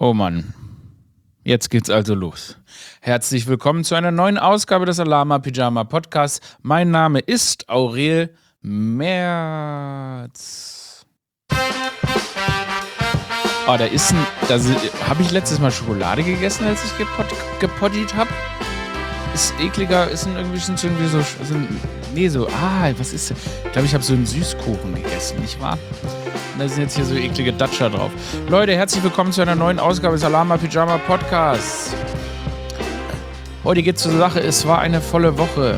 Oh Mann, jetzt geht's also los. Herzlich willkommen zu einer neuen Ausgabe des Alama Pyjama Podcasts. Mein Name ist Aurel Merz. Oh, da habe ich letztes Mal Schokolade gegessen, als ich gepoddied habe. Ist ekliger, was ist das? Ich glaube, ich habe so einen Süßkuchen gegessen, nicht wahr? Da sind jetzt hier so eklige Datscher drauf. Leute, herzlich willkommen zu einer neuen Ausgabe des Alama Pyjama Podcasts. Heute geht's zur Sache. Es war eine volle Woche.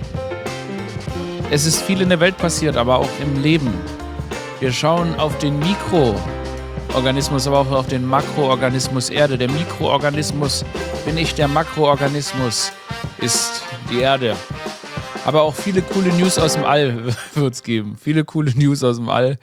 Es ist viel in der Welt passiert, aber auch im Leben. Wir schauen auf den Mikroorganismus, aber auch auf den Makroorganismus Erde. Der Mikroorganismus bin ich, der Makroorganismus ist die Erde. Aber auch viele coole News aus dem All wird es geben. Viele coole News aus dem All.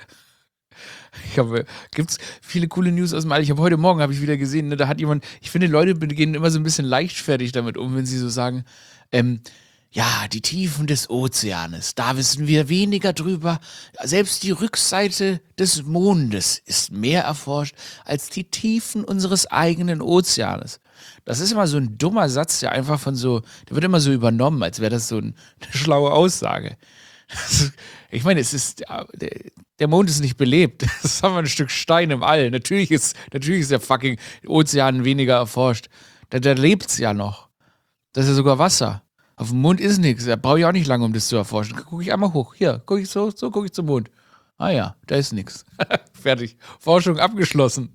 Gibt's viele coole News aus dem All? Heute Morgen habe ich wieder gesehen, ne, da hat jemand, ich finde, Leute gehen immer so ein bisschen leichtfertig damit um, wenn sie so sagen, ja, die Tiefen des Ozeanes, da wissen wir weniger drüber. Selbst die Rückseite des Mondes ist mehr erforscht als die Tiefen unseres eigenen Ozeanes. Das ist immer so ein dummer Satz, der einfach der wird immer so übernommen, als wäre das so eine schlaue Aussage. Ich meine, der Mond ist nicht belebt. Das ist einfach ein Stück Stein im All. Natürlich ist der fucking Ozean weniger erforscht. Da lebt's ja noch. Das ist ja sogar Wasser. Auf dem Mond ist nichts. Da brauche ich auch nicht lange, um das zu erforschen. Da gucke ich einmal hoch. Hier, gucke ich so gucke ich zum Mond. Ah ja, da ist nichts. Fertig. Forschung abgeschlossen.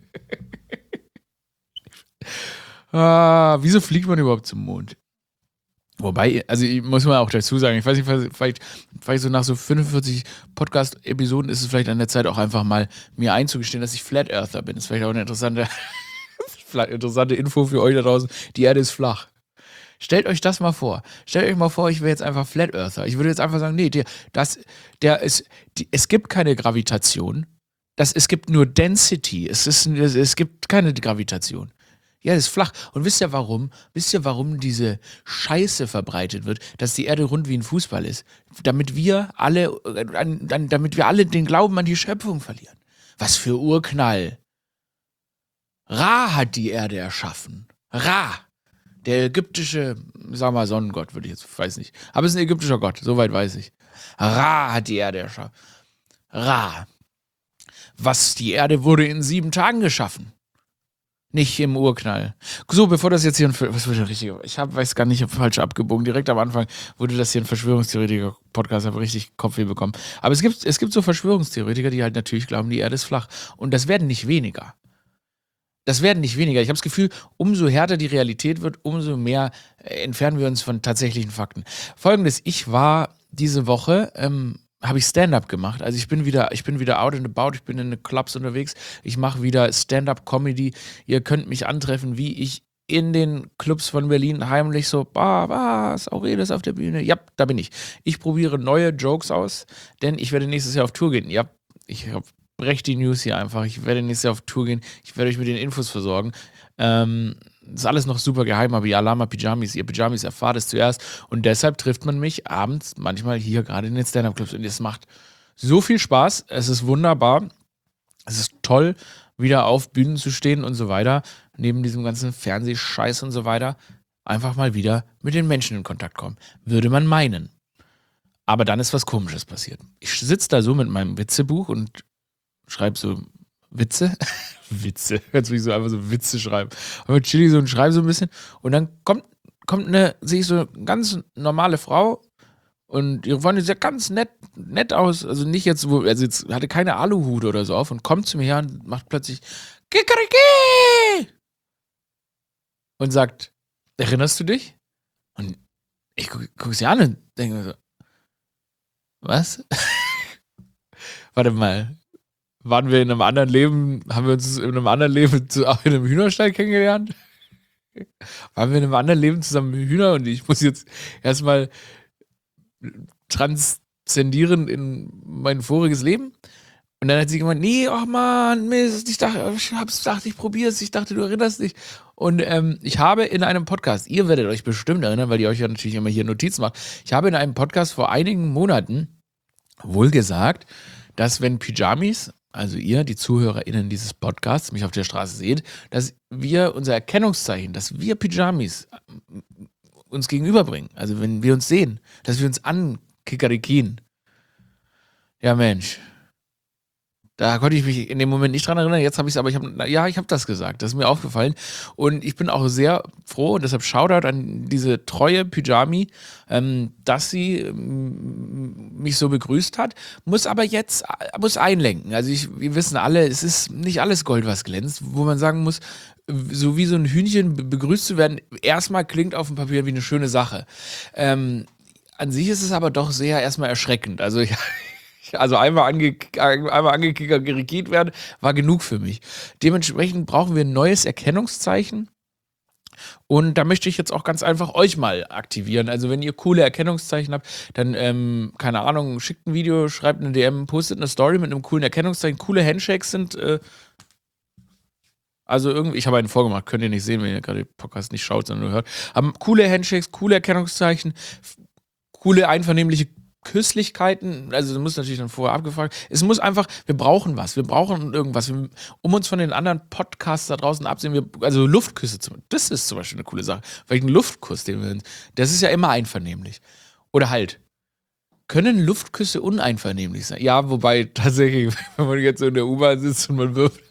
Wieso fliegt man überhaupt zum Mond? Wobei, also ich muss mal auch dazu sagen, ich weiß nicht, vielleicht so nach so 45 Podcast-Episoden ist es vielleicht an der Zeit auch einfach mal mir einzugestehen, dass ich Flat Earther bin. Das ist vielleicht auch eine interessante Info für euch da draußen. Die Erde ist flach. Stellt euch das mal vor. Stellt euch mal vor, ich wäre jetzt einfach Flat Earther. Ich würde jetzt einfach sagen, nee, es gibt keine Gravitation. Es gibt nur Density. Es gibt keine Gravitation. Ja, das ist flach. Und wisst ihr warum? Wisst ihr, warum diese Scheiße verbreitet wird, dass die Erde rund wie ein Fußball ist? Damit wir alle den Glauben an die Schöpfung verlieren. Was für Urknall. Ra hat die Erde erschaffen. Ra. Der ägyptische, sag mal Sonnengott, weiß nicht. Aber es ist ein ägyptischer Gott, soweit weiß ich. Ra hat die Erde erschaffen. Ra. Die Erde wurde in 7 Tagen geschaffen. Nicht im Urknall. So, bevor das jetzt hier weiß gar nicht, ich habe falsch abgebogen. Direkt am Anfang wurde das hier ein Verschwörungstheoretiker-Podcast, habe richtig Kopfweh bekommen. Aber es gibt so Verschwörungstheoretiker, die halt natürlich glauben, die Erde ist flach. Und das werden nicht weniger. Ich habe das Gefühl, umso härter die Realität wird, umso mehr entfernen wir uns von tatsächlichen Fakten. Folgendes, ich war diese Woche, habe ich Stand-up gemacht. Also ich bin wieder out and about, ich bin in den Clubs unterwegs, ich mache wieder Stand-up-Comedy. Ihr könnt mich antreffen, wie ich in den Clubs von Berlin heimlich so, was, Aurel ist auf der Bühne. Ja, da bin ich. Ich probiere neue Jokes aus, denn ich werde nächstes Jahr auf Tour gehen. Ja, ich breche die News hier einfach. Ich werde nächstes Jahr auf Tour gehen. Ich werde euch mit den Infos versorgen. Ist alles noch super geheim, aber ihr Alama Pyjamis, ihr Pyjamis erfahrt es zuerst. Und deshalb trifft man mich abends manchmal hier gerade in den Stand-Up-Clubs. Und es macht so viel Spaß. Es ist wunderbar. Es ist toll, wieder auf Bühnen zu stehen und so weiter. Neben diesem ganzen Fernsehscheiß und so weiter. Einfach mal wieder mit den Menschen in Kontakt kommen. Würde man meinen. Aber dann ist was Komisches passiert. Ich sitze da so mit meinem Witzebuch und schreibe so Witze. Witze. Jetzt will ich so einfach so Witze schreiben. Aber chillig so und schreibe so ein bisschen. Und dann sehe ich so eine ganz normale Frau und ihre Freundin sieht ganz nett aus. Also nicht jetzt, jetzt hatte keine Aluhut oder so auf und kommt zu mir her und macht plötzlich Kikeriki! Und sagt, erinnerst du dich? Und ich gucke sie an und denke mir so, was? Warte mal. Waren wir in einem anderen Leben, haben wir uns in einem anderen Leben in einem Hühnerstall kennengelernt? Waren wir in einem anderen Leben zusammen Hühner und ich muss jetzt erstmal transzendieren in mein voriges Leben? Und dann hat sie gemeint, nee, oh Mann, Mist, ich probiere es, ich dachte, du erinnerst dich. Und ich habe in einem Podcast, ihr werdet euch bestimmt erinnern, weil ihr euch ja natürlich immer hier Notizen macht, ich habe in einem Podcast vor einigen Monaten wohl gesagt, dass wenn Pyjamis also ihr, die ZuhörerInnen dieses Podcasts, mich auf der Straße seht, dass wir unser Erkennungszeichen, dass wir Pyjamis uns gegenüberbringen. Also wenn wir uns sehen, dass wir uns ankickerikien. Ja, Mensch. Da konnte ich mich in dem Moment nicht dran erinnern. Jetzt habe ich es, aber ich habe das gesagt. Das ist mir aufgefallen. Und ich bin auch sehr froh, und deshalb Shoutout an diese treue Pyjami, dass sie mich so begrüßt hat. Muss aber jetzt einlenken. Also wir wissen alle, es ist nicht alles Gold, was glänzt, wo man sagen muss, so wie so ein Hühnchen begrüßt zu werden, erstmal klingt auf dem Papier wie eine schöne Sache. An sich ist es aber doch sehr erstmal erschreckend. Also einmal angekickert werden, war genug für mich. Dementsprechend brauchen wir ein neues Erkennungszeichen. Und da möchte ich jetzt auch ganz einfach euch mal aktivieren. Also wenn ihr coole Erkennungszeichen habt, dann, keine Ahnung, schickt ein Video, schreibt eine DM, postet eine Story mit einem coolen Erkennungszeichen. Coole Handshakes sind, also irgendwie, ich habe einen vorgemacht, könnt ihr nicht sehen, wenn ihr gerade den Podcast nicht schaut, sondern nur hört. Aber coole Handshakes, coole Erkennungszeichen, coole einvernehmliche Küsslichkeiten, also das muss natürlich dann vorher abgefragt. Es muss einfach, wir brauchen was, wir brauchen irgendwas, um uns von den anderen Podcasts da draußen absehen, also Luftküsse, das ist zum Beispiel eine coole Sache. Weil ein Luftkuss, das ist ja immer einvernehmlich. Oder halt, können Luftküsse uneinvernehmlich sein? Ja, wobei tatsächlich, wenn man jetzt so in der U-Bahn sitzt und man wirft.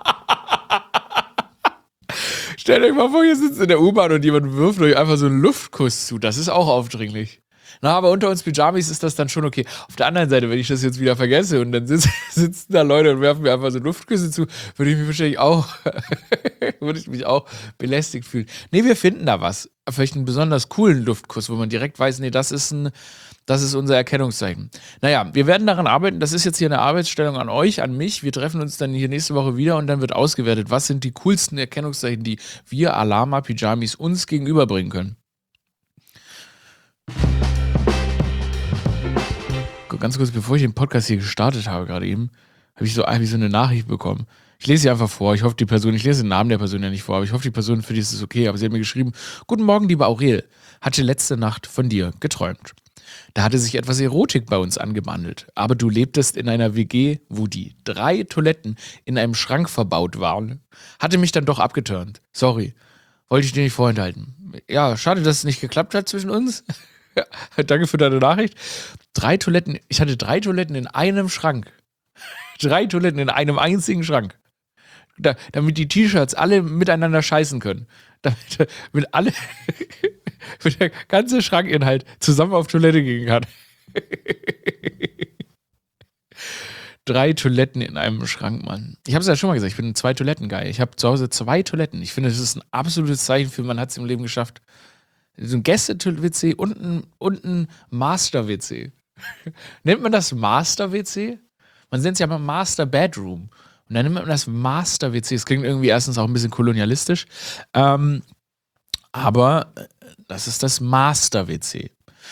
Stellt euch mal vor, ihr sitzt in der U-Bahn und jemand wirft euch einfach so einen Luftkuss zu. Das ist auch aufdringlich. Na, aber unter uns Pyjamis ist das dann schon okay. Auf der anderen Seite, wenn ich das jetzt wieder vergesse und dann sitzen da Leute und werfen mir einfach so Luftküsse zu, würde ich mich wahrscheinlich auch, würde ich mich auch belästigt fühlen. Nee, wir finden da was. Vielleicht einen besonders coolen Luftkuss, wo man direkt weiß, nee, das ist unser Erkennungszeichen. Naja, wir werden daran arbeiten. Das ist jetzt hier eine Arbeitsstellung an euch, an mich. Wir treffen uns dann hier nächste Woche wieder und dann wird ausgewertet, was sind die coolsten Erkennungszeichen, die wir Alama Pyjamis uns gegenüberbringen können. Ganz kurz, bevor ich den Podcast hier gestartet habe, gerade eben, habe ich so eine Nachricht bekommen. Ich lese sie einfach vor. Ich lese den Namen der Person ja nicht vor, aber ich hoffe, die Person, für die ist es okay. Aber sie hat mir geschrieben: Guten Morgen, lieber Aurel. Hatte letzte Nacht von dir geträumt. Da hatte sich etwas Erotik bei uns angebandelt. Aber du lebtest in einer WG, wo die 3 Toiletten in einem Schrank verbaut waren. Hatte mich dann doch abgeturnt. Sorry. Wollte ich dir nicht vorenthalten. Ja, schade, dass es nicht geklappt hat zwischen uns. Danke für deine Nachricht. Ich hatte 3 Toiletten in einem Schrank. 3 Toiletten in einem einzigen Schrank. Damit die T-Shirts alle miteinander scheißen können. Damit der ganze Schrankinhalt zusammen auf Toilette gehen kann. 3 Toiletten in einem Schrank, Mann. Ich habe es ja schon mal gesagt, ich bin ein 2-Toiletten-Guy. Ich habe zu Hause 2 Toiletten. Ich finde, das ist ein absolutes Zeichen für, man hat es im Leben geschafft. So ein Gäste-WC und ein Master-WC. Nennt man das Master-WC? Man nennt es ja mal Master-Bedroom. Und dann nennt man das Master-WC. Das klingt irgendwie erstens auch ein bisschen kolonialistisch. Aber das ist das Master-WC.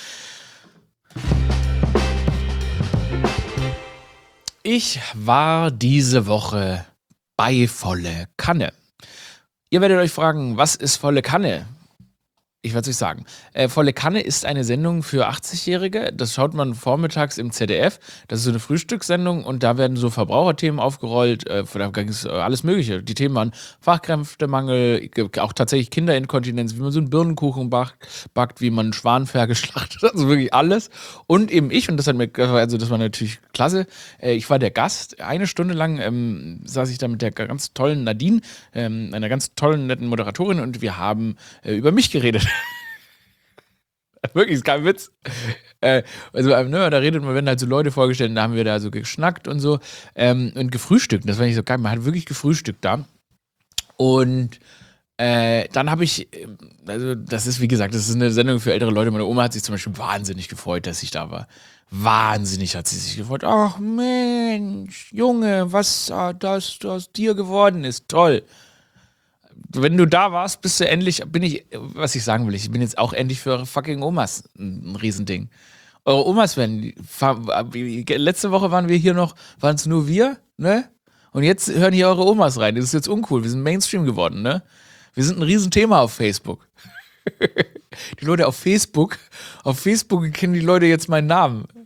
Ich war diese Woche bei Volle Kanne. Ihr werdet euch fragen, was ist Volle Kanne? Ich werde es euch sagen. Volle Kanne ist eine Sendung für 80-Jährige. Das schaut man vormittags im ZDF. Das ist so eine Frühstückssendung und da werden so Verbraucherthemen aufgerollt. Da ging es alles Mögliche. Die Themen waren Fachkräftemangel, auch tatsächlich Kinderinkontinenz, wie man so einen Birnenkuchen backt, wie man Schwanenferkel schlachtet, also wirklich alles. Und eben ich, und das war natürlich klasse. Ich war der Gast. 1 Stunde lang saß ich da mit der ganz tollen Nadine, einer ganz tollen, netten Moderatorin, und wir haben über mich geredet. Wirklich, ist kein Witz. Da werden halt so Leute vorgestellt, und da haben wir da so geschnackt und so und gefrühstückt. Das war nicht so geil, man hat wirklich gefrühstückt da. Und dann habe ich, also das ist, wie gesagt, das ist eine Sendung für ältere Leute. Meine Oma hat sich zum Beispiel wahnsinnig gefreut, dass ich da war. Wahnsinnig hat sie sich gefreut. Ach Mensch, Junge, was das aus dir geworden ist, toll. Wenn du da warst, was ich sagen will, ich bin jetzt auch endlich für eure fucking Omas ein Riesending. Eure Omas letzte Woche waren es nur wir, ne? Und jetzt hören hier eure Omas rein. Das ist jetzt uncool. Wir sind Mainstream geworden, ne? Wir sind ein Riesenthema auf Facebook. Die Leute auf Facebook kennen die Leute jetzt meinen Namen.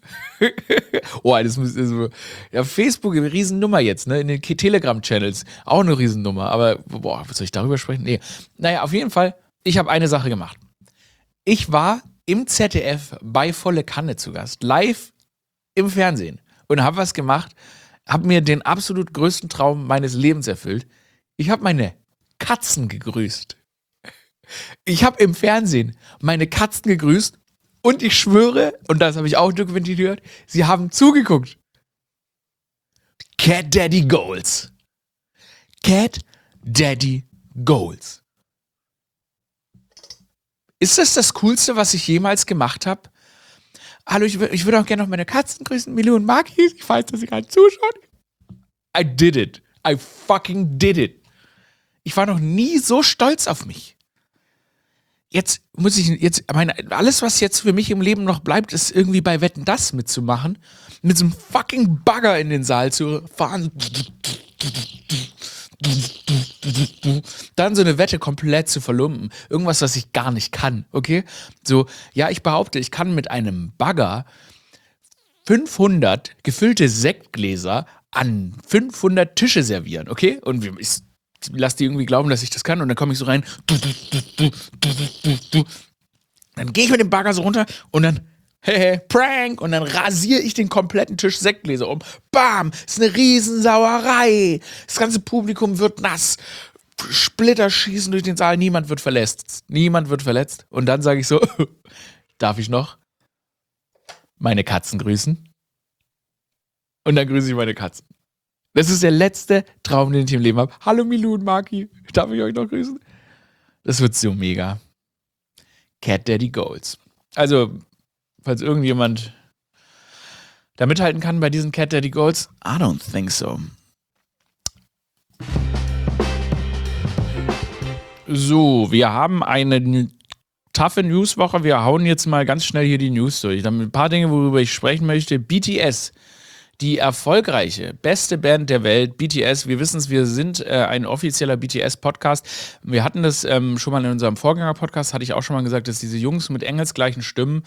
Oh, das muss so. Ja, Facebook, eine Riesennummer jetzt, ne? In den Telegram-Channels auch eine Riesennummer. Aber, boah, was soll ich darüber sprechen? Nee. Naja, auf jeden Fall, ich habe eine Sache gemacht. Ich war im ZDF bei Volle Kanne zu Gast, live im Fernsehen und habe was gemacht, habe mir den absolut größten Traum meines Lebens erfüllt. Ich habe meine Katzen gegrüßt. Ich habe im Fernsehen meine Katzen gegrüßt und ich schwöre, und das habe ich auch dokumentiert, sie haben zugeguckt. Cat Daddy Goals. Cat Daddy Goals. Ist das Coolste, was ich jemals gemacht habe? Hallo, ich würde auch gerne noch meine Katzen grüßen, Milou und Maki. Ich weiß, dass sie gerade zuschauen. I did it. I fucking did it. Ich war noch nie so stolz auf mich. Jetzt muss ich, alles, was jetzt für mich im Leben noch bleibt, ist irgendwie bei Wetten, das mitzumachen. Mit so einem fucking Bagger in den Saal zu fahren. Dann so eine Wette komplett zu verlumpen. Irgendwas, was ich gar nicht kann, okay? So, ja, ich behaupte, ich kann mit einem Bagger 500 gefüllte Sektgläser an 500 Tische servieren, okay? Und ich lass die irgendwie glauben, dass ich das kann und dann komme ich so rein. Dann gehe ich mit dem Bagger so runter und dann Prank! Und dann rasiere ich den kompletten Tisch Sektgläser um. Bam! Ist eine Riesensauerei. Das ganze Publikum wird nass. Splitter schießen durch den Saal. Niemand wird verletzt. Und dann sage ich so, darf ich noch meine Katzen grüßen? Und dann grüße ich meine Katzen. Das ist der letzte Traum, den ich im Leben habe. Hallo Milou und Maki. Darf ich euch noch grüßen? Das wird so mega. Cat Daddy Goals. Also, falls irgendjemand da mithalten kann bei diesen Cat Daddy Goals, I don't think so. So, wir haben eine taffe Newswoche. Wir hauen jetzt mal ganz schnell hier die News durch. Dann ein paar Dinge, worüber ich sprechen möchte. BTS, die erfolgreiche, beste Band der Welt, BTS. Wir wissen es, wir sind ein offizieller BTS-Podcast. Wir hatten das schon mal in unserem Vorgänger-Podcast, hatte ich auch schon mal gesagt, dass diese Jungs mit engelsgleichen Stimmen,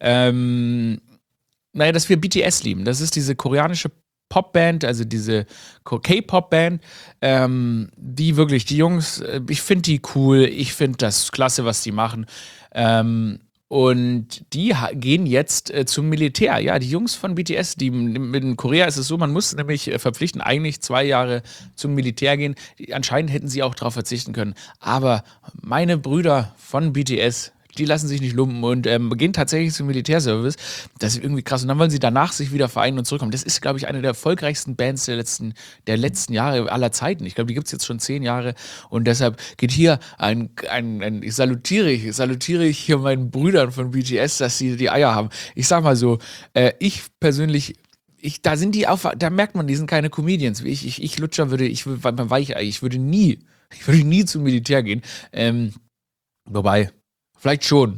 dass wir BTS lieben. Das ist diese koreanische Popband, also diese K-Pop-Band, die wirklich, die Jungs, ich finde die cool, ich finde das klasse, was die machen. Und die gehen jetzt zum Militär. Ja, die Jungs von BTS, in Korea ist es so, man muss nämlich verpflichten, eigentlich 2 Jahre zum Militär gehen. Anscheinend hätten sie auch darauf verzichten können. Aber meine Brüder von BTS, die lassen sich nicht lumpen und gehen tatsächlich zum Militärservice. Das ist irgendwie krass. Und dann wollen sie danach sich wieder vereinen und zurückkommen. Das ist, glaube ich, eine der erfolgreichsten Bands der letzten Jahre aller Zeiten. Ich glaube, die gibt es jetzt schon 10 Jahre. Und deshalb geht hier ich salutiere hier meinen Brüdern von BTS, dass sie die Eier haben. Ich sag mal so, ich persönlich, da sind die da merkt man, die sind keine Comedians. Ich Lutscher ich würde nie zum Militär gehen. Wobei, vielleicht schon.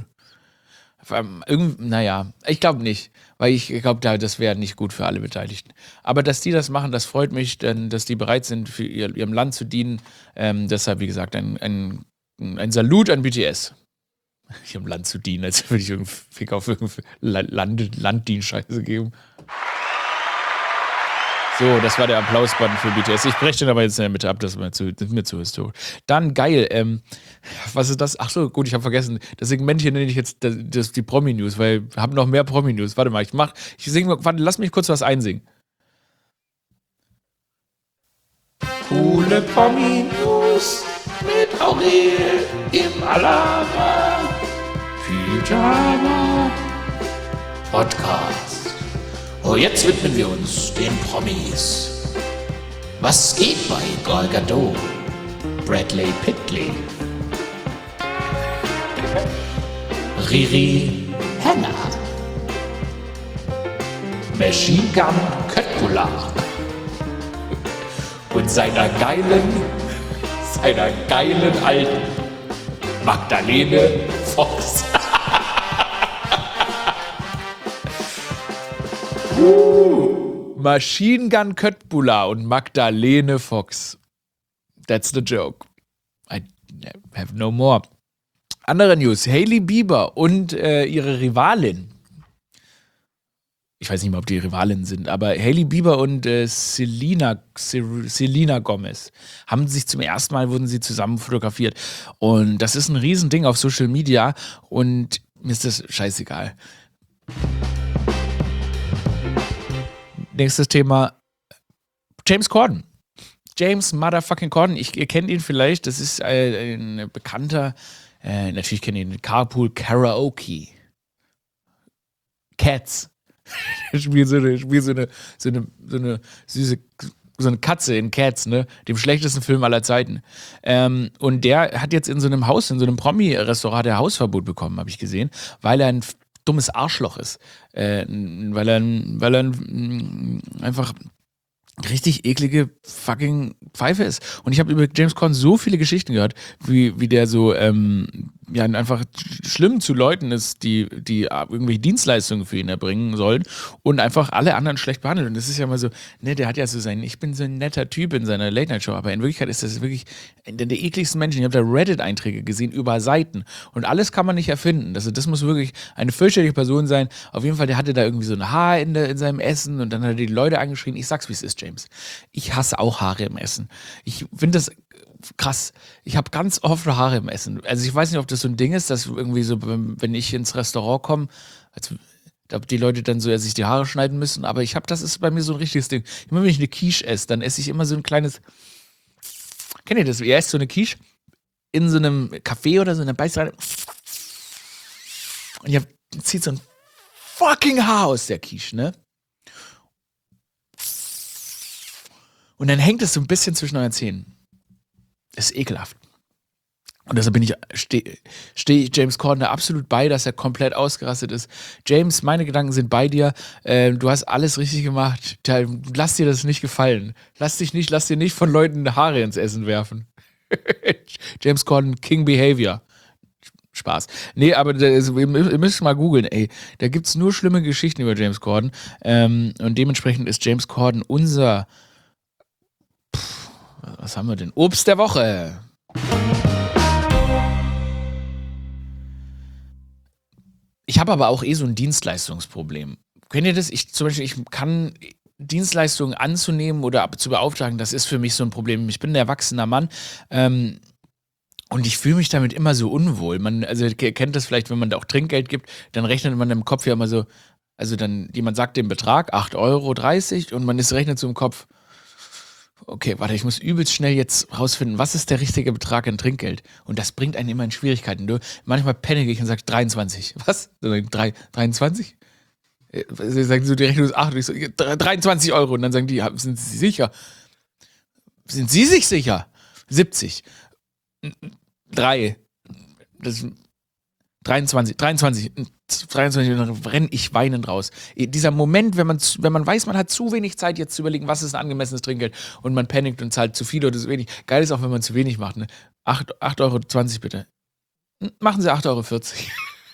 Naja, ich glaube nicht. Weil ich glaube, das wäre nicht gut für alle Beteiligten. Aber dass die das machen, das freut mich, denn dass die bereit sind, für ihrem Land zu dienen. Deshalb, wie gesagt, ein Salut an BTS. Ihrem Land zu dienen, als würde ich irgendeinen Fick auf irgendeine Landdienstscheiße geben. So, das war der Applausbutton für BTS. Ich breche den aber jetzt in der Mitte ab, das ist mir zu historisch. Dann, geil, was ist das? Ach so, gut, ich habe vergessen. Das Segment hier nenne ich jetzt die Promi-News, weil wir haben noch mehr Promi-News. Warte mal, lass mich kurz was einsingen. Coole Promi-News mit Aurel im Alama Pyjama Podcast. Oh, jetzt widmen wir uns den Promis. Was geht bei Gal Gadot, Bradley Pittley, Riri Henna, Machine Gun Köttbullar und seiner geilen alten Magdalene Fox. Machine Gun Köttbullar und Magdalene Fox. That's the joke. I have no more. Andere News. Hailey Bieber und ihre Rivalin. Ich weiß nicht mal, ob die Rivalinnen sind, aber Hailey Bieber und Selena Gomez haben sich zum ersten Mal, wurden sie zusammen fotografiert. Und das ist ein Riesending auf Social Media und mir ist das scheißegal. Nächstes Thema, James Corden. James Motherfucking Corden, ihr kennt ihn vielleicht, das ist ein bekannter, natürlich kennt ihr ihn, Carpool Karaoke. Cats. Ich spiele so eine süße, so eine Katze in Cats, ne? Dem schlechtesten Film aller Zeiten. Und der hat jetzt in so einem Haus, in so einem Promi-Restaurant, der Hausverbot bekommen, habe ich gesehen, weil er ein dummes Arschloch ist. Weil er einfach richtig eklige fucking Pfeife ist. Und ich habe über James Corden so viele Geschichten gehört, wie der so ja einfach schlimm zu Leuten ist, die irgendwelche Dienstleistungen für ihn erbringen sollen und einfach alle anderen schlecht behandelt. Und das ist ja mal so, ne, der hat ja so ich bin so ein netter Typ in seiner Late-Night-Show, aber in Wirklichkeit ist das wirklich einer der ekligsten Menschen. Ich habe da Reddit-Einträge gesehen über Seiten und alles kann man nicht erfinden. Das muss wirklich eine fürchterliche Person sein. Auf jeden Fall, der hatte da irgendwie so ein Haar in seinem Essen und dann hat er die Leute angeschrien. Ich sag's, wie es ist, James. Ich hasse auch Haare im Essen. Ich finde das krass. Ich habe ganz oft Haare im Essen. Also ich weiß nicht, ob das so ein Ding ist, dass irgendwie so, wenn ich ins Restaurant komme, ob die Leute dann so sich die Haare schneiden müssen, aber das ist bei mir so ein richtiges Ding. Immer wenn ich eine Quiche esse, dann esse ich immer so ein kleines, kennt ihr das? Ihr esst so eine Quiche in so einem Café oder so, und dann beißt rein und zieht so ein fucking Haar aus der Quiche, ne? Und dann hängt es so ein bisschen zwischen euren Zähnen. Das ist ekelhaft. Und deshalb stehe ich James Corden da absolut bei, dass er komplett ausgerastet ist. James, meine Gedanken sind bei dir. Du hast alles richtig gemacht. Lass dir das nicht gefallen. Lass dir nicht von Leuten Haare ins Essen werfen. James Corden, King Behavior. Spaß. Nee, aber ihr müsst mal googeln, ey. Da gibt's nur schlimme Geschichten über James Corden. Und dementsprechend ist James Corden unser was haben wir denn? Obst der Woche. Ich habe aber auch so ein Dienstleistungsproblem. Kennt ihr das? Ich kann Dienstleistungen anzunehmen oder zu beauftragen, das ist für mich so ein Problem. Ich bin ein erwachsener Mann und ich fühle mich damit immer so unwohl. Also ihr kennt das vielleicht, wenn man da auch Trinkgeld gibt, dann rechnet man im Kopf ja immer so, also dann jemand sagt den Betrag, 8,30 € und man rechnet so im Kopf, okay, warte, ich muss übelst schnell jetzt rausfinden, was ist der richtige Betrag an Trinkgeld? Und das bringt einen immer in Schwierigkeiten. Manchmal panique ich und sage 23. Was? 23? Sie sagen so, die Rechnung ist 8. Und ich so, 23 €. Und dann sagen die, sind Sie sicher? Sind Sie sich sicher? 70. 3. Das 23, und dann renne ich weinend raus. Dieser Moment, wenn man weiß, man hat zu wenig Zeit, jetzt zu überlegen, was ist ein angemessenes Trinkgeld und man panikt und zahlt zu viel oder zu wenig. Geil ist auch, wenn man zu wenig macht. Ne? 8,20 € bitte. Machen Sie 8,40 €.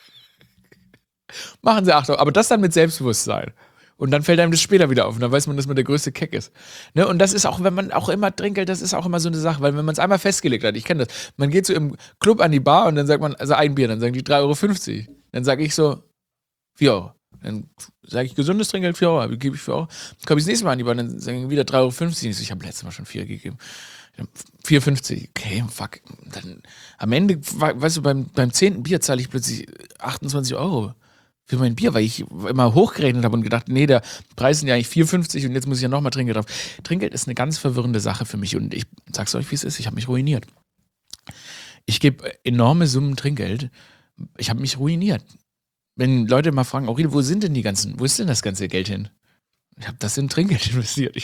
Machen Sie 8 €. Aber das dann mit Selbstbewusstsein. Und dann fällt einem das später wieder auf und dann weiß man, dass man der größte Keck ist. Ne? Und das ist auch, wenn man auch immer Trinkgeld, das ist auch immer so eine Sache, weil wenn man es einmal festgelegt hat, ich kenne das, man geht so im Club an die Bar und dann sagt man, also ein Bier, dann sagen die 3,50 €. Dann sage ich so 4 €. Dann sage ich, gesundes Trinkgeld 4 €, gebe ich 4 €. Dann komme ich das nächste Mal an die Bar, dann sagen die wieder 3,50 €. Ich habe letztes Mal schon 4 gegeben. 4,50 €. Okay, fuck. Dann am Ende, weißt du, beim 10. Bier zahle ich plötzlich 28 € für mein Bier, weil ich immer hochgerechnet habe und gedacht, nee, der Preis sind ja eigentlich 4,50 € und jetzt muss ich ja nochmal Trinkgeld drauf. Trinkgeld ist eine ganz verwirrende Sache für mich und ich sag's euch, wie es ist, ich habe mich ruiniert. Ich gebe enorme Summen Trinkgeld. Ich habe mich ruiniert. Wenn Leute mal fragen, Aurel, wo ist denn das ganze Geld hin? Ich habe das in Trinkgeld investiert.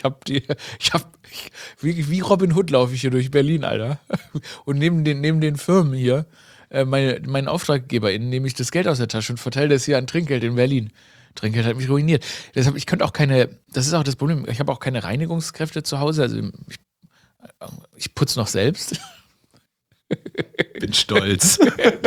Wie Robin Hood laufe ich hier durch Berlin, Alter. Und neben den Firmen hier, meinen AuftraggeberInnen nehme ich das Geld aus der Tasche und verteile das hier an Trinkgeld in Berlin. Trinkgeld hat mich ruiniert. Deshalb, das ist auch das Problem, ich habe auch keine Reinigungskräfte zu Hause, also ich putze noch selbst. Bin stolz.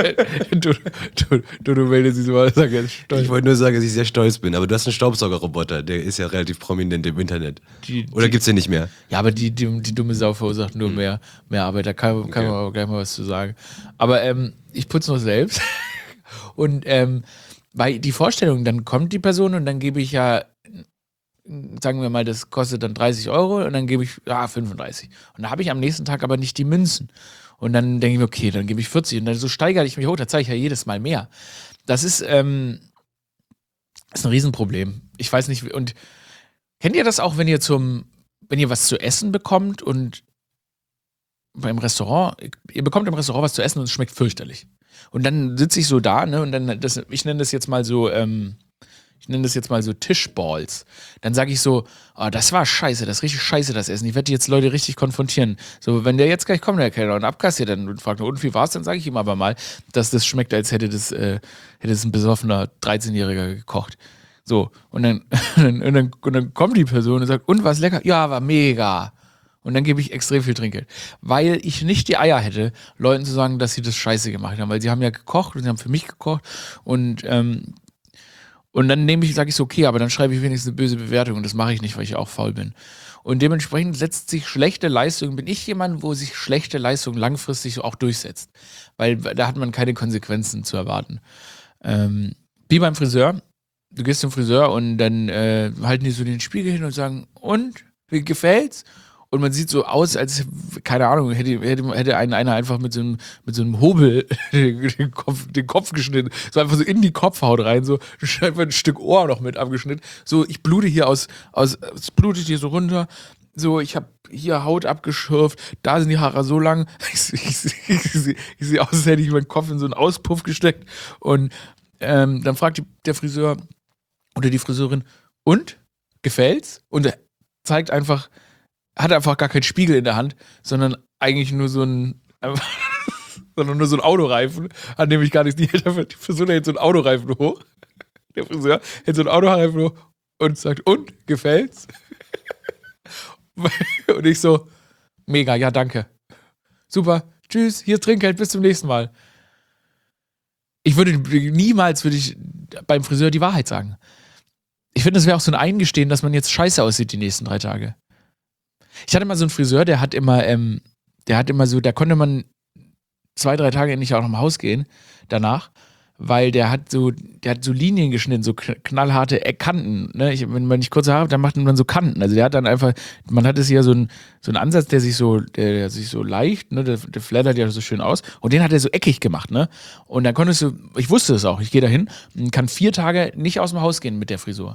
Du meldest dich so mal, sag jetzt stolz. Ich wollte nur sagen, dass ich sehr stolz bin, aber du hast einen Staubsaugerroboter, der ist ja relativ prominent im Internet. Oder gibt's den nicht mehr? Ja, aber die dumme Sau verursacht nur mehr Arbeit, da kann man auch gleich mal was zu sagen. Aber ich putze noch selbst und Weil die Vorstellung, dann kommt die Person und dann gebe ich ja, sagen wir mal, das kostet dann 30 Euro und dann gebe ich 35. Und da habe ich am nächsten Tag aber nicht die Münzen. Und dann denke ich mir, okay, dann gebe ich 40. Und dann so steigere ich mich hoch, da zahle ich ja jedes Mal mehr. Das ist ein Riesenproblem. Ich weiß nicht, und kennt ihr das auch, wenn ihr was zu essen bekommt und beim Restaurant, ihr bekommt im Restaurant was zu essen und es schmeckt fürchterlich. Und dann sitze ich so da, ne, und dann, ich nenne das jetzt mal so, Tischballs. Dann sage ich so, das war scheiße, das ist richtig scheiße, das Essen. Ich werde jetzt Leute richtig konfrontieren. So, wenn der jetzt gleich kommt, der Kellner, und abkassiert dann und fragt, und wie war's, dann sage ich ihm aber mal, dass das schmeckt, als hätte das ein besoffener 13-Jähriger gekocht. So, und dann kommt die Person und sagt, und was lecker? Ja, war mega. Und dann gebe ich extrem viel Trinkgeld. Weil ich nicht die Eier hätte, Leuten zu sagen, dass sie das scheiße gemacht haben. Weil sie haben ja gekocht und sie haben für mich gekocht. Und dann sage ich so, okay, aber dann schreibe ich wenigstens eine böse Bewertung. Und das mache ich nicht, weil ich auch faul bin. Und dementsprechend setzt sich schlechte Leistung, bin ich jemand, wo sich schlechte Leistung langfristig auch durchsetzt. Weil da hat man keine Konsequenzen zu erwarten. Wie beim Friseur. Du gehst zum Friseur und dann halten die so den Spiegel hin und sagen, und, wie gefällt's? Und man sieht so aus, als, keine Ahnung, hätte einer einfach mit so einem Hobel den Kopf geschnitten. So einfach so in die Kopfhaut rein, so einfach ein Stück Ohr noch mit abgeschnitten. So, ich blute hier es blutet hier so runter. So, ich habe hier Haut abgeschürft, da sind die Haare so lang. Ich sehe aus, als hätte ich meinen Kopf in so einen Auspuff gesteckt. Und dann fragt der Friseur oder die Friseurin, und? Gefällt's? Und er zeigt einfach, hat einfach gar keinen Spiegel in der Hand, sondern eigentlich nur so ein Autoreifen. Hat nämlich gar nichts. Die Friseur hält so einen Autoreifen hoch. Der Friseur hält so einen Autoreifen hoch und sagt, und? Gefällt's? Und ich so, mega, ja, danke. Super, tschüss, hier ist Trinkgeld, bis zum nächsten Mal. Niemals würde ich beim Friseur die Wahrheit sagen. Ich finde, das wäre auch so ein Eingestehen, dass man jetzt scheiße aussieht die nächsten 3 Tage. Ich hatte mal so einen Friseur, der da konnte man 2, 3 Tage nicht auch noch im Haus gehen danach, weil der hat so Linien geschnitten, so knallharte Kanten. Ne? Wenn man nicht kurze Haare hat, dann macht man so Kanten. Also der hat dann einfach, man hat es hier so einen Ansatz, der sich so leicht, ne, der flattert ja so schön aus. Und den hat er so eckig gemacht, ne? Und dann konntest du, ich wusste es auch, ich gehe da hin und kann 4 Tage nicht aus dem Haus gehen mit der Frisur.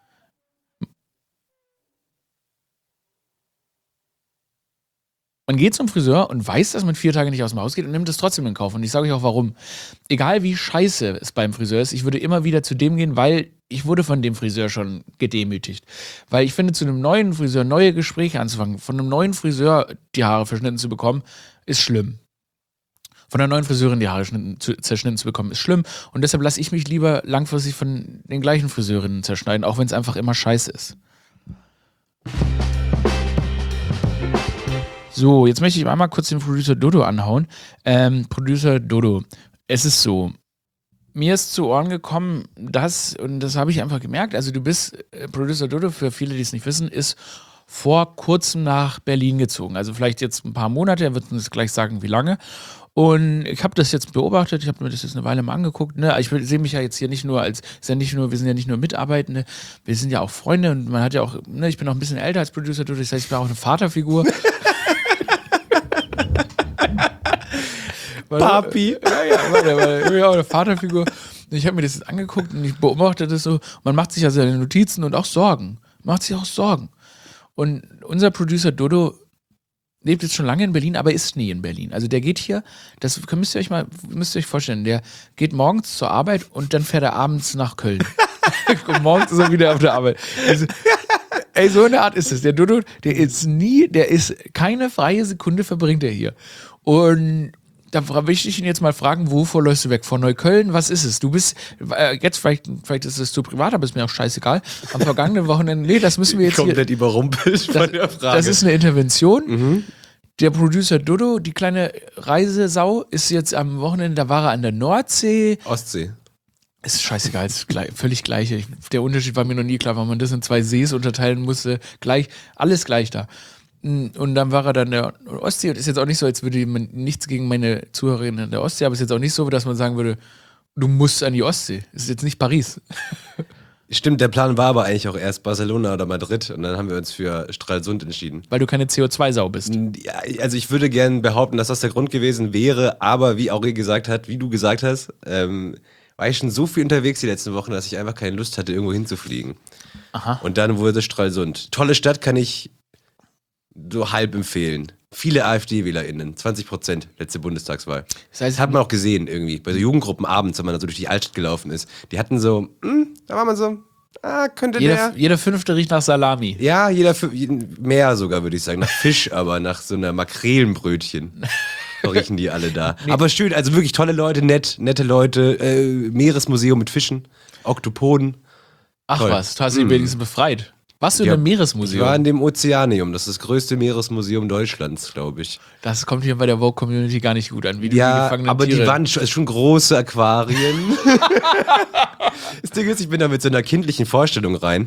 Man geht zum Friseur und weiß, dass man 4 Tage nicht aus dem Haus geht und nimmt es trotzdem in Kauf. Und ich sage euch auch warum. Egal wie scheiße es beim Friseur ist, ich würde immer wieder zu dem gehen, weil ich wurde von dem Friseur schon gedemütigt. Weil ich finde, zu einem neuen Friseur neue Gespräche anzufangen, von einem neuen Friseur die Haare verschnitten zu bekommen, ist schlimm. Von einer neuen Friseurin die Haare zerschnitten zu bekommen, ist schlimm. Und deshalb lasse ich mich lieber langfristig von den gleichen Friseurinnen zerschneiden, auch wenn es einfach immer scheiße ist. So, jetzt möchte ich einmal kurz den Producer Dodo anhauen. Producer Dodo, es ist so, mir ist zu Ohren gekommen, und das habe ich einfach gemerkt, also du bist, Producer Dodo, für viele, die es nicht wissen, ist vor kurzem nach Berlin gezogen. Also vielleicht jetzt ein paar Monate, er wird uns gleich sagen, wie lange. Und ich habe das jetzt beobachtet, ich habe mir das jetzt eine Weile mal angeguckt. Ne? Ich sehe mich ja jetzt hier nicht nur wir sind ja nicht nur Mitarbeitende, wir sind ja auch Freunde und man hat ja auch, ne, ich bin auch ein bisschen älter als Producer Dodo, das heißt, ich bin auch eine Vaterfigur. Papi. Weil ich bin ja auch eine Vaterfigur. Ich habe mir das jetzt angeguckt und ich beobachte das so. Man macht sich ja seine Notizen und auch Sorgen. Und unser Producer Dodo lebt jetzt schon lange in Berlin, aber ist nie in Berlin. Also der geht hier, das müsst ihr euch vorstellen, der geht morgens zur Arbeit und dann fährt er abends nach Köln. Und morgens ist er wieder auf der Arbeit. Also, ey, so eine Art ist es. Der Dodo, der ist keine freie Sekunde verbringt er hier. Und da will ich ihn jetzt mal fragen, wovor läufst du weg? Von Neukölln? Was ist es? Du bist, jetzt vielleicht ist es zu privat, aber ist mir auch scheißegal. Am vergangenen Wochenende, nee, das müssen wir jetzt komplett überrumpelt von der Frage. Das ist eine Intervention. Mhm. Der Producer Dodo, die kleine Reisesau, ist jetzt am Wochenende, da war er an der Nordsee. Ostsee. Ist scheißegal, ist völlig gleich. Der Unterschied war mir noch nie klar, weil man das in 2 Sees unterteilen musste. Alles gleich da. Und dann war er dann der Ostsee und ist jetzt auch nicht so, als würde man nichts gegen meine Zuhörerinnen in der Ostsee, aber es ist jetzt auch nicht so, dass man sagen würde, Du musst an die Ostsee. Das ist jetzt nicht Paris. Stimmt, der Plan war aber eigentlich auch erst Barcelona oder Madrid und dann haben wir uns für Stralsund entschieden. Weil du keine CO2-Sau bist. Ja, also ich würde gerne behaupten, dass das der Grund gewesen wäre, aber wie Aurel gesagt hat, wie du gesagt hast, war ich schon so viel unterwegs die letzten Wochen, dass ich einfach keine Lust hatte, irgendwo hinzufliegen. Aha. Und dann wurde Stralsund. Tolle Stadt, kann ich so halb empfehlen. Viele AfD-WählerInnen, 20%, letzte Bundestagswahl. Das heißt, Das hat man auch gesehen irgendwie. Bei so Jugendgruppen abends, wenn man da so durch die Altstadt gelaufen ist. Die hatten so, da war man so, könnte jeder Fünfte riecht nach Salami. Ja, mehr sogar, würde ich sagen. Nach Fisch, aber nach so einer Makrelenbrötchen. So riechen die alle da. Nee. Aber schön, also wirklich tolle Leute, nette Leute. Meeresmuseum mit Fischen, Oktopoden. Ach toll. Was, du hast ihn wenigstens befreit. Warst du in einem Meeresmuseum? Ich war in dem Ozeanium, das ist das größte Meeresmuseum Deutschlands, glaube ich. Das kommt hier bei der Vogue-Community gar nicht gut an, wie die gefangenen Tiere. Die waren schon große Aquarien. Das Ding ist, ich bin da mit so einer kindlichen Vorstellung rein.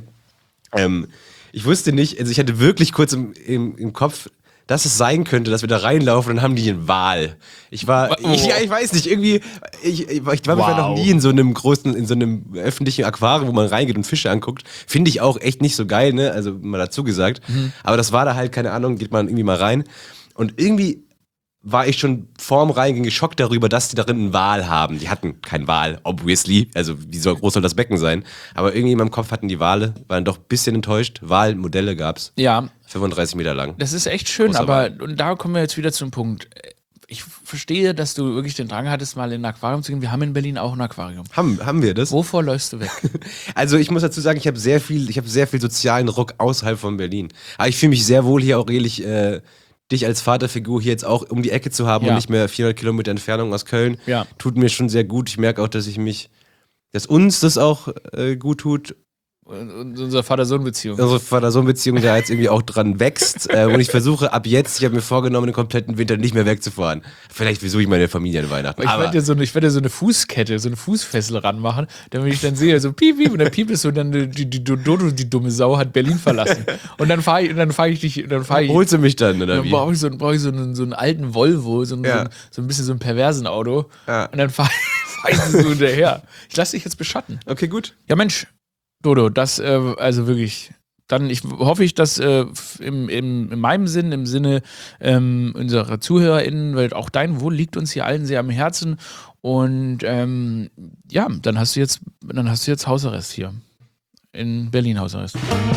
Ich wusste nicht, also ich hatte wirklich kurz im Kopf, dass es sein könnte, dass wir da reinlaufen und dann haben die einen Wal. Ich weiß nicht, irgendwie, ich war noch nie in so einem öffentlichen Aquarium, wo man reingeht und Fische anguckt. Finde ich auch echt nicht so geil, ne? Also mal dazu gesagt. Aber das war da halt, keine Ahnung, geht man irgendwie mal rein. Und irgendwie war ich schon vorm Reingehen geschockt darüber, dass die darin einen Wal haben. Die hatten keinen Wal, obviously. Also wie groß soll das Becken sein? Aber irgendwie in meinem Kopf hatten die Wale, waren doch ein bisschen enttäuscht. Walmodelle gab's. Ja. 35 Meter lang. Das ist echt schön, aber und da kommen wir jetzt wieder zum Punkt. Ich verstehe, dass du wirklich den Drang hattest, mal in ein Aquarium zu gehen. Wir haben in Berlin auch ein Aquarium. Haben wir das? Wovor läufst du weg? Also ich muss dazu sagen, ich habe sehr viel sozialen Ruck außerhalb von Berlin. Aber ich fühle mich sehr wohl hier, Aurelich, dich als Vaterfigur hier jetzt auch um die Ecke zu haben und nicht mehr 400 Kilometer Entfernung aus Köln. Ja. Tut mir schon sehr gut. Ich merke auch, dass uns das auch gut tut. Und unsere Vater-Sohn-Beziehung. Unsere Vater-Sohn-Beziehung da jetzt irgendwie auch dran wächst. Und ich versuche ab jetzt, ich habe mir vorgenommen, den kompletten Winter nicht mehr wegzufahren. Vielleicht besuche ich meine Familie an Weihnachten. Ich werde ja so eine Fußkette, so eine Fußfessel ranmachen, damit ich dann sehe, so piep, piep, und dann piept es so, und dann die Dodo, die dumme Sau, hat Berlin verlassen. Und dann fahre ich dich. Holst du mich dann, oder wie? Dann brauche ich so einen alten Volvo, so ein bisschen so ein perversen Auto. Ja. Und dann fahre ich so hinterher. Ich lasse dich jetzt beschatten. Okay, gut. Ja, Mensch. Dodo, das, also wirklich, dann hoffe ich, dass in meinem Sinn, im Sinne unserer ZuhörerInnen, weil auch dein Wohl liegt uns hier allen sehr am Herzen und dann hast du jetzt Hausarrest hier. In Berlin Hausarrest.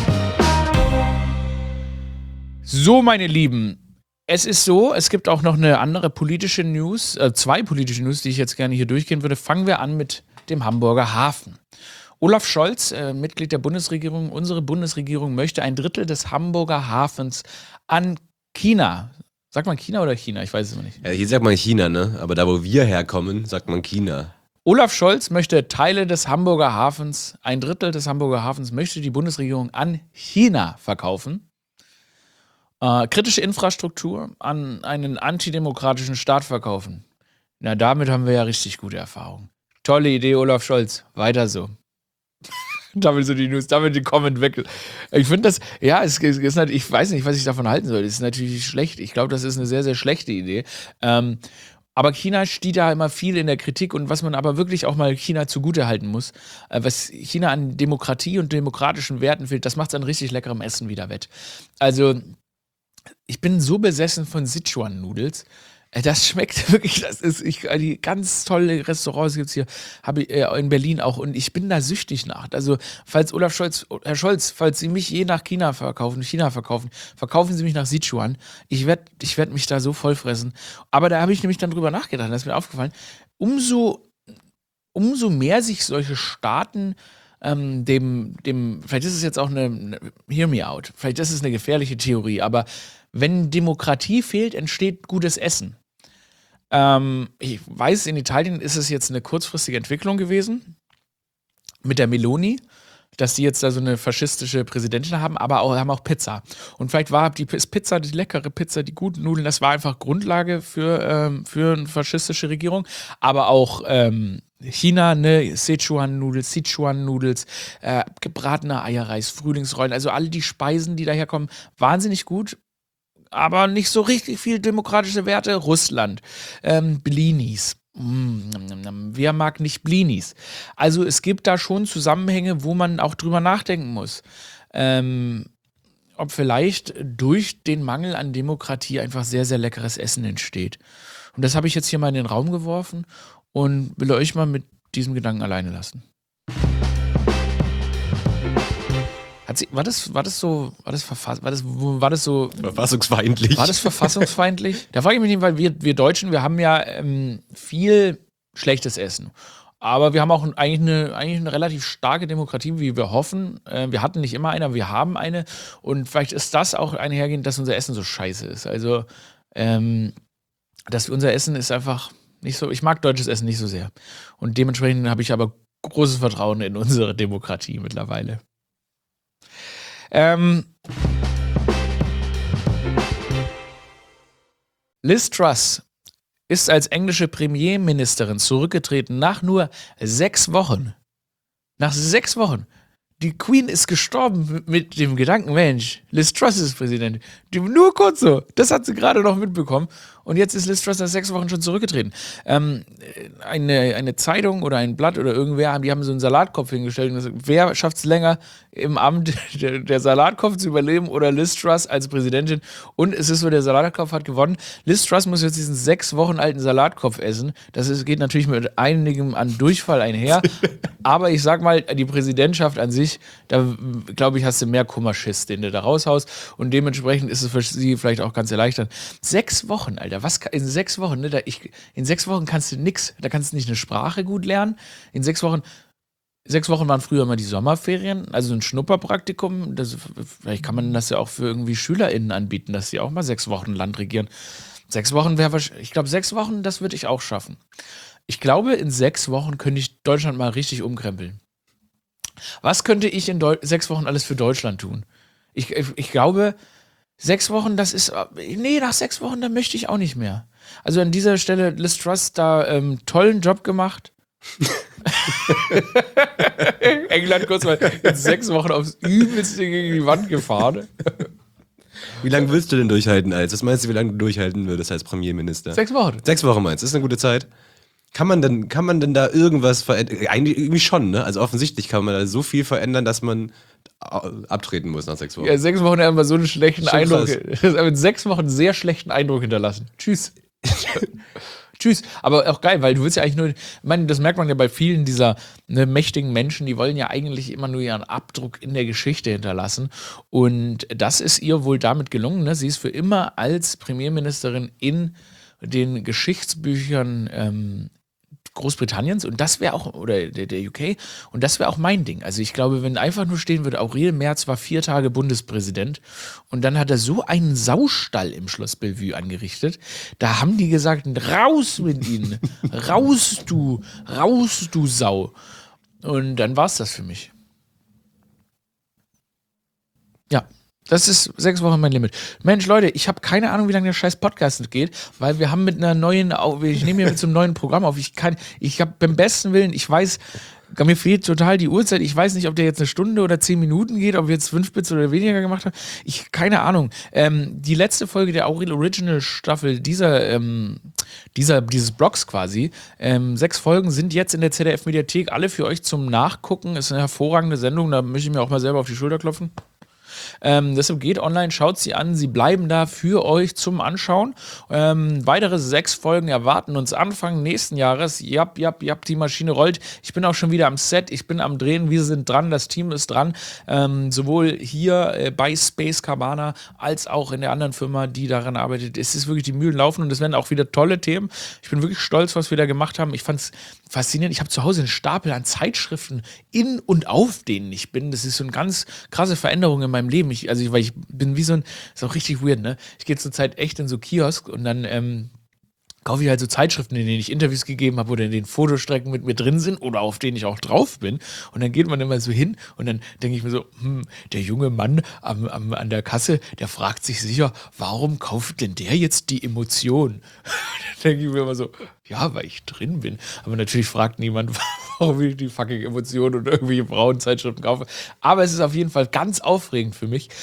So, meine Lieben, es ist so, es gibt auch noch eine andere politische News, zwei politische News, die ich jetzt gerne hier durchgehen würde. Fangen wir an mit dem Hamburger Hafen. Olaf Scholz, Mitglied der Bundesregierung, unsere Bundesregierung möchte ein Drittel des Hamburger Hafens an China. Sagt man China oder China? Ich weiß es noch nicht. Ja, hier sagt man China, ne? Aber da, wo wir herkommen, sagt man China. Olaf Scholz möchte Teile des Hamburger Hafens, ein Drittel des Hamburger Hafens möchte die Bundesregierung an China verkaufen. Kritische Infrastruktur an einen antidemokratischen Staat verkaufen. Na, damit haben wir ja richtig gute Erfahrungen. Tolle Idee, Olaf Scholz. Weiter so. Damit so die News, damit die Comment weg. Ich finde das, ja, es ist natürlich, ich weiß nicht, was ich davon halten soll. Es ist natürlich schlecht. Ich glaube, das ist eine sehr, sehr schlechte Idee. Aber China steht da immer viel in der Kritik und was man aber wirklich auch mal China zugutehalten muss, was China an Demokratie und demokratischen Werten fehlt, das macht es an richtig leckerem Essen wieder wett. Also, ich bin so besessen von Sichuan-Nudels. Das schmeckt wirklich, die ganz tolle Restaurants gibt es hier, habe ich in Berlin auch und ich bin da süchtig nach. Also, Herr Scholz, falls Sie mich je nach China verkaufen, verkaufen Sie mich nach Sichuan. Ich werd mich da so vollfressen. Aber da habe ich nämlich dann drüber nachgedacht, da ist mir aufgefallen, umso mehr sich solche Staaten vielleicht ist es jetzt auch hear me out, vielleicht ist es eine gefährliche Theorie, aber wenn Demokratie fehlt, entsteht gutes Essen. Ich weiß, in Italien ist es jetzt eine kurzfristige Entwicklung gewesen mit der Meloni, dass die jetzt da so eine faschistische Präsidentin haben, aber haben auch Pizza. Und vielleicht war die Pizza, die leckere Pizza, die guten Nudeln, das war einfach Grundlage für eine faschistische Regierung. Aber auch China, ne, Sichuan-Nudels, gebratener Eierreis, Frühlingsrollen, also alle die Speisen, die daherkommen, wahnsinnig gut. Aber nicht so richtig viel demokratische Werte. Russland, Bellinis, Wer mag nicht Blinis? Also es gibt da schon Zusammenhänge, wo man auch drüber nachdenken muss. Ob vielleicht durch den Mangel an Demokratie einfach sehr, sehr leckeres Essen entsteht. Und das habe ich jetzt hier mal in den Raum geworfen und will euch mal mit diesem Gedanken alleine lassen. War das Verfassungsfeindlich. War das verfassungsfeindlich? Da frage ich mich nicht, weil wir Deutschen, wir haben ja viel schlechtes Essen. Aber wir haben auch eigentlich eine relativ starke Demokratie, wie wir hoffen. Wir hatten nicht immer eine, aber wir haben eine. Und vielleicht ist das auch einhergehend, dass unser Essen so scheiße ist. Also, dass unser Essen ist einfach nicht so. Ich mag deutsches Essen nicht so sehr. Und dementsprechend habe ich aber großes Vertrauen in unsere Demokratie mittlerweile. Liz Truss ist als englische Premierministerin zurückgetreten nach nur 6 Wochen. Nach 6 Wochen. Die Queen ist gestorben mit dem Gedanken, Mensch, Liz Truss ist Präsident. Nur kurz so. Das hat sie gerade noch mitbekommen. Und jetzt ist Liz Truss nach 6 Wochen schon zurückgetreten. Eine Zeitung oder ein Blatt oder irgendwer, die haben so einen Salatkopf hingestellt und gesagt, wer schafft es länger im Amt, der Salatkopf zu überleben oder Liz Truss als Präsidentin? Und es ist so, der Salatkopf hat gewonnen. Liz Truss muss jetzt diesen 6 Wochen alten Salatkopf essen. Geht natürlich mit einigem an Durchfall einher. Aber ich sag mal, die Präsidentschaft an sich, da glaube ich, hast du mehr Kummerschiss, den du da raushaust. Und dementsprechend ist es für sie vielleicht auch ganz erleichternd. 6 Wochen, Alter. In 6 Wochen, ne? In 6 Wochen kannst du nix. Da kannst du nicht eine Sprache gut lernen. In 6 Wochen. 6 Wochen waren früher mal die Sommerferien, also ein Schnupperpraktikum. Vielleicht kann man das ja auch für irgendwie SchülerInnen anbieten, dass sie auch mal 6 Wochen Land regieren. 6 Wochen wäre wahrscheinlich, ich glaube, 6 Wochen, das würde ich auch schaffen. Ich glaube, in 6 Wochen könnte ich Deutschland mal richtig umkrempeln. Was könnte ich in 6 Wochen alles für Deutschland tun? Ich glaube, 6 Wochen, das ist. Nee, nach 6 Wochen, da möchte ich auch nicht mehr. Also an dieser Stelle, Liz Truss da tollen Job gemacht. England kurz mal in 6 Wochen aufs Übelste gegen die Wand gefahren. Wie lange willst du denn durchhalten was meinst du, wie lange du durchhalten würdest als Premierminister? 6 Wochen. 6 Wochen meinst du, ist eine gute Zeit. Kann man denn da irgendwas verändern? Eigentlich irgendwie schon, ne? Also offensichtlich kann man da so viel verändern, dass man abtreten muss nach 6 Wochen. Ja, 6 Wochen haben wir so einen schlechten Schon Eindruck. krass. In 6 Wochen einen sehr schlechten Eindruck hinterlassen. Tschüss. Tschüss. Aber auch geil, weil du willst ja eigentlich nur, ich meine, das merkt man ja bei vielen dieser mächtigen Menschen, die wollen ja eigentlich immer nur ihren Abdruck in der Geschichte hinterlassen. Und das ist ihr wohl damit gelungen. Ne? Sie ist für immer als Premierministerin in den Geschichtsbüchern Großbritanniens und das wäre auch, oder der UK, und das wäre auch mein Ding. Also ich glaube, wenn einfach nur stehen würde, Aurel Merz war 4 Tage Bundespräsident und dann hat er so einen Saustall im Schloss Bellevue angerichtet, da haben die gesagt, raus mit ihnen, raus du Sau. Und dann war es das für mich. Ja. Das ist 6 Wochen mein Limit. Mensch, Leute, ich habe keine Ahnung, wie lange der scheiß Podcast geht, weil wir haben mit einer neuen, ich nehme hier mit so einem neuen Programm auf. Ich habe beim besten Willen, ich weiß, mir fehlt total die Uhrzeit. Ich weiß nicht, ob der jetzt 1 Stunde oder 10 Minuten geht, ob wir jetzt 5 Bits oder weniger gemacht haben. Keine Ahnung. Die letzte Folge der Aurel Original Staffel dieses Blogs quasi. 6 Folgen sind jetzt in der ZDF-Mediathek, alle für euch zum Nachgucken. Ist eine hervorragende Sendung, da möchte ich mir auch mal selber auf die Schulter klopfen. Deshalb geht online, schaut sie an, sie bleiben da für euch zum Anschauen. Weitere 6 Folgen erwarten uns Anfang nächsten Jahres. Jap, die Maschine rollt. Ich bin auch schon wieder am Set, ich bin am Drehen, wir sind dran, das Team ist dran. Sowohl hier bei Space Cabana als auch in der anderen Firma, die daran arbeitet. Es ist wirklich, die Mühlen laufen und es werden auch wieder tolle Themen. Ich bin wirklich stolz, was wir da gemacht haben. Ich fand es faszinierend. Ich habe zu Hause einen Stapel an Zeitschriften in und auf denen ich bin. Das ist so eine ganz krasse Veränderung in meinem Leben. Weil ich bin wie so ein, ist auch richtig weird, ne? Ich gehe zur Zeit echt in so Kiosk und dann kaufe ich halt so Zeitschriften, in denen ich Interviews gegeben habe oder in denen Fotostrecken mit mir drin sind oder auf denen ich auch drauf bin. Und dann geht man immer so hin und dann denke ich mir so, der junge Mann an der Kasse, der fragt sich sicher, warum kauft denn der jetzt die Emotion? Dann denke ich mir immer so, ja, weil ich drin bin. Aber natürlich fragt niemand, warum ich die fucking Emotionen und irgendwelche Frauenzeitschriften kaufe. Aber es ist auf jeden Fall ganz aufregend für mich,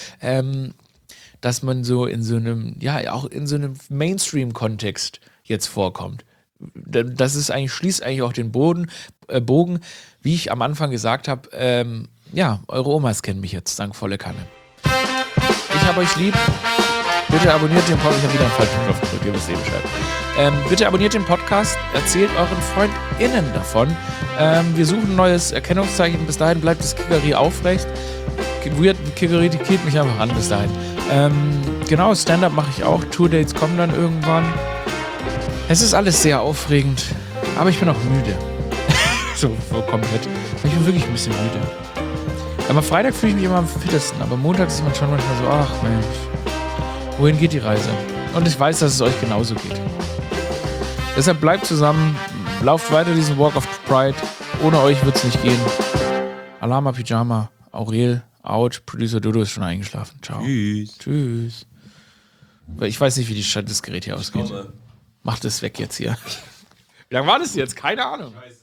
dass man so in so einem, ja, auch in so einem Mainstream-Kontext jetzt vorkommt. Das ist eigentlich, schließt eigentlich auch den Bogen, wie ich am Anfang gesagt habe, ja, eure Omas kennen mich jetzt, dank volle Kanne. Ich habe euch lieb. Bitte abonniert den Podcast. Ich habe wieder einen falschen Knopf gedrückt, ihr wisst eh Bescheid. Bitte abonniert den Podcast, erzählt euren FreundInnen davon. Wir suchen ein neues Erkennungszeichen. Bis dahin bleibt das Kickerie aufrecht. Weird Kickerie, die killt mich einfach an bis dahin. Genau, Stand-Up mache ich auch. Tourdates kommen dann irgendwann. Es ist alles sehr aufregend, aber ich bin auch müde. So komplett. Ich bin wirklich ein bisschen müde. Aber Freitag fühle ich mich immer am fittesten, aber montags ist man schon manchmal so, ach Mensch, wohin geht die Reise? Und ich weiß, dass es euch genauso geht. Deshalb bleibt zusammen, lauft weiter diesen Walk of Pride. Ohne euch wird es nicht gehen. Alama Pyjama, Aurel, out. Producer Dodo ist schon eingeschlafen. Ciao. Tschüss. Ich weiß nicht, wie das Gerät hier ausgeht. Macht es weg jetzt hier. Wie lange war das jetzt? Keine Ahnung.